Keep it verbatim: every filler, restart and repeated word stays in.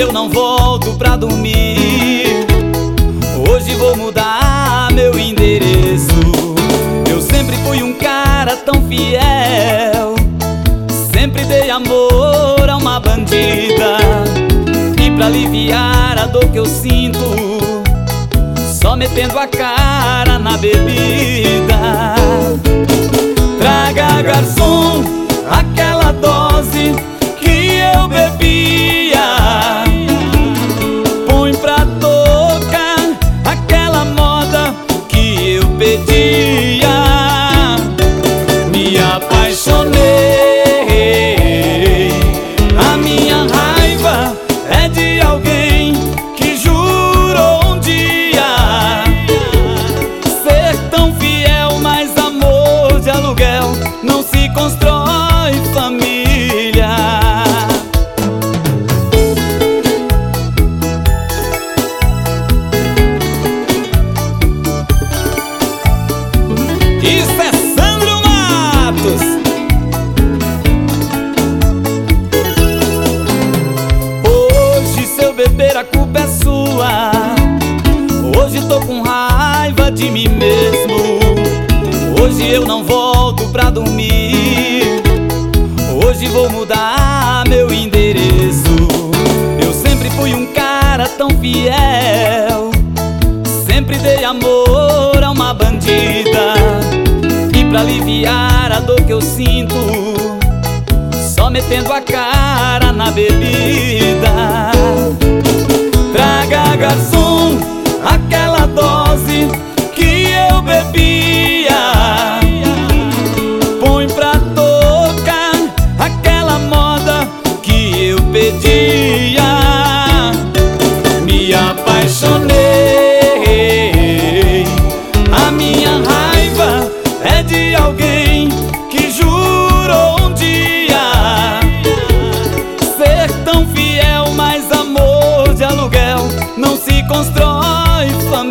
eu não volto pra dormir. Hoje vou mudar meu endereço. Eu sempre fui um cara tão fiel, sempre dei amor a uma bandida. E pra aliviar a dor que eu sinto, só metendo a cara na bebida. Traga, garçom, aquela dose que eu bebia. Põe pra tocar aquela moda que eu pedia. Me apaixonei. A minha raiva é de alguém que jurou um dia ser tão fiel, mas amor de aluguel não se constrói família. Isso é Sandro Matos. Hoje, se eu beber, a culpa é sua. Hoje tô com raiva de mim mesmo. Hoje eu não volto pra dormir. Hoje vou mudar meu endereço. Eu sempre fui um cara tão fiel, sempre dei amor a uma bandida. E pra aliviar a dor que eu sinto, só metendo a cara na bebida. Traga, garçom, aquela dose que eu bebia. Põe pra tocar aquela moda que eu pedia. Me apaixonei. A minha raiva é de alguém que jurou um dia ser tão fiel, mas amor de aluguel não se constrói família.